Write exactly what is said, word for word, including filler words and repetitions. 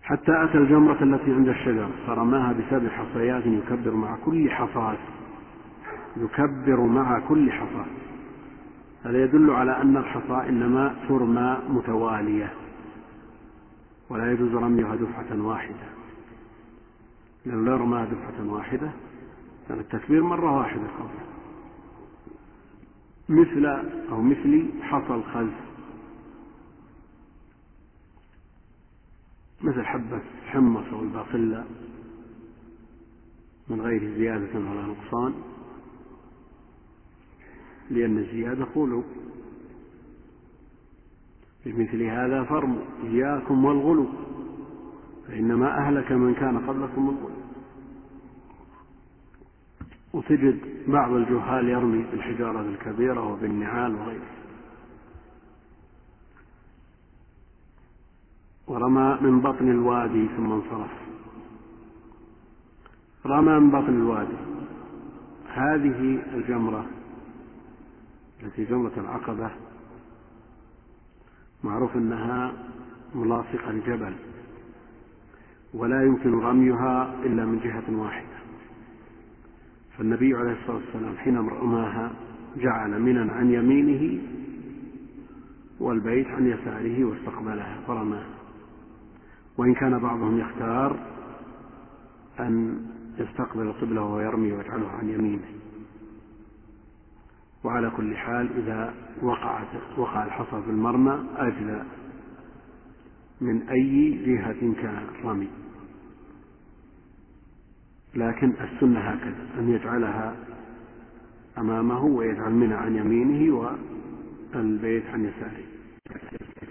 حتى أتى الجمرة التي عند الشجرة فرماها بسبع حصيات يكبر مع كل حصاة يكبر مع كل حصاة. هذا يدل على أن الحصى إنما ترمى متوالية ولا يجوز رميها دفعة واحدة، لأنه لا رماها دفعة واحدة كان التكبير مرة واحدة قبل، مثل أو مثل حصى الخز، مثل حبة حمص أو الباقلة من غير زيادة ولا نقصان، لأن الزيادة غلو. بمثل هذا فرموا إياكم والغلو فإنما أهلك من كان قبلكم الغلو. وتجد بعض الجهال يرمي بالحجارة الكبيرة وبالنعال وغيره. ورمى من بطن الوادي ثم انصرف. رمى من بطن الوادي، هذه الجمرة التي جمرة العقبة معروف أنها ملاصقة لجبل ولا يمكن رميها إلا من جهة واحدة، فالنبي عليه الصلاة والسلام حين رماها جعل منى عن يمينه والبيت عن يساره واستقبلها فرماها، وإن كان بعضهم يختار أن يستقبل القبلة ويرمي ويجعله عن يمينه. وعلى كل حال إذا وقعت وقع الحصى في المرمى أجزى من أي جهة كان الرمي، لكن السنة هكذا أن يجعلها أمامه ويجعل منى عن يمينه والبيت عن يساره.